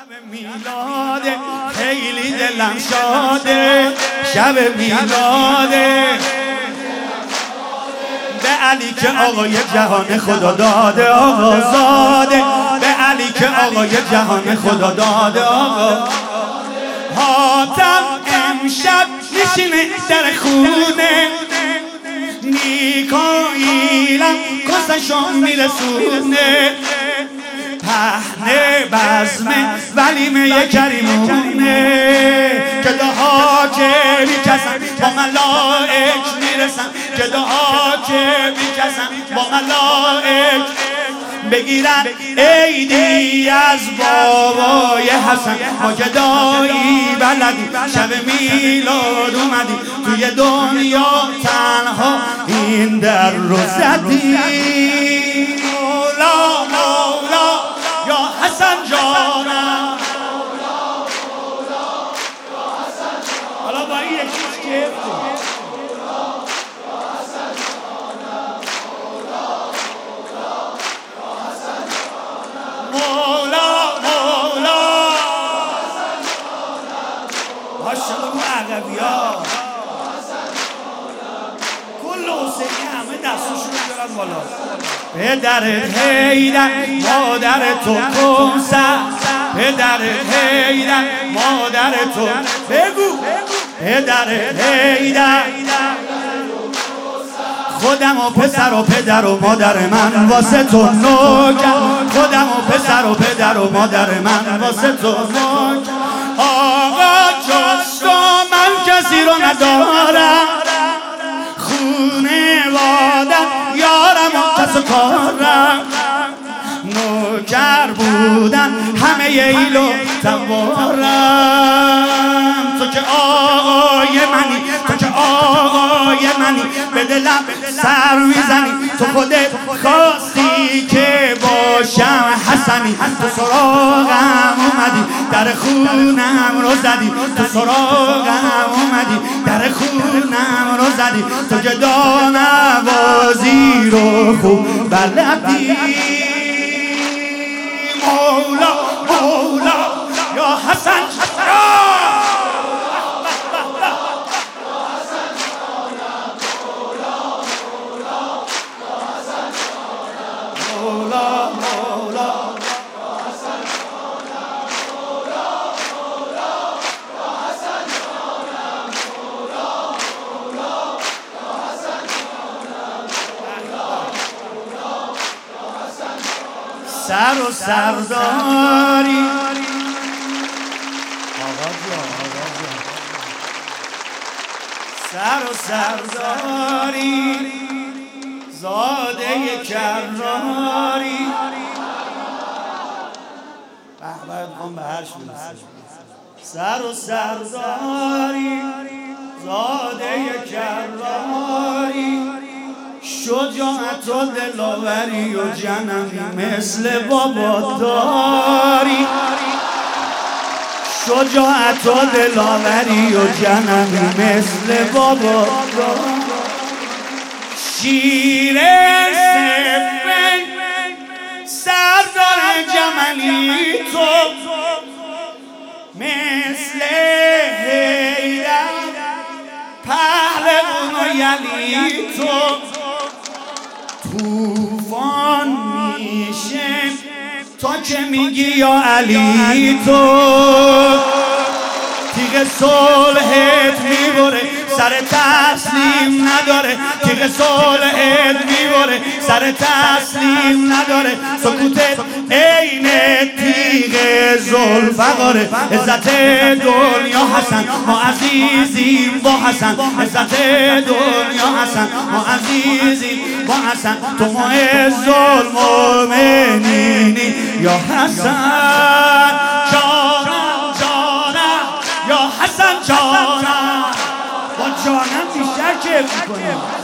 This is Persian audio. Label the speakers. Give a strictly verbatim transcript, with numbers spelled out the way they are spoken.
Speaker 1: شب میلاده خیلی دلم شاده، شب میلاده به علی که آقای جهان خدا داده آقا زاده، به علی که آقای جهان خدا داده آقا. حاتم امشب میشینه در خونه، میکائیلم کسشو میرسونه، پهنه بزمه ولیمه کریمونه که دعا که میکسن با ملائک میرسن، که دعا که میکسن با ملائک بگیرن عیدی از بابای حسن. ما گدایی بلدی شب میلاد اومدی توی دنیا تنها این در رو زدی. مولا مولا یا حسن جانم، حالا با این یکیش کیف مولا مولا ماشاءالله رو عقبی ها کل حسینی همه دستشون دارن بالا. پدرت حیدر مادر تو کوثر، پدرت حیدر مادر تو بگو، پدرت حیدر خودم و پسر و پدر و مادر من واسه تو نوکر، خودم و پسر و پدر و مادر من واسه تو نوکر. آقا جز تو من کسی رو ندارم، خونه وادم یارم و کس و کارم، نوکر بودن همه ایل و توارم. تو که آقای منی، تو که آقای منی، به دلم سر میزنی، تو خودت خواستی که باشم حسنی. تو سراغم اومدی در خونم رو زدی، تو سراغم اومدی در خونم رو زدی، تو که دانوازی رو خوب بلدی. مولا مولا یا حسن مولا مولا سر و سرداری سر و سرداری زاده کراری. باید بخوام به هرش برسیم. سر و سرداری زاده کراری، شجاعت و دلاوری و جنمی مثل بابا داری، شجاعت و دلاوری و جنمی مثل بابا داری. شیر سفن سردار جملی تو مثل حیدر پهلوان و یلی تو، توفان میشه تا که میگی یا علی تو، تیغ صلحت میبره سر تسلیم نداره، تیغ صلحت میبره سر تسلیم نداره، سکوتت عین تیغ ذوالفقاره. عزت دنیا حسن ما عزیزیم با حسن، عزت دنیا حسن ما عزیزیم با حسن، تو معز المؤمنینی یا حسن جانم جانم یا حسن جانم. با جانم بیشتر کیف میکنم.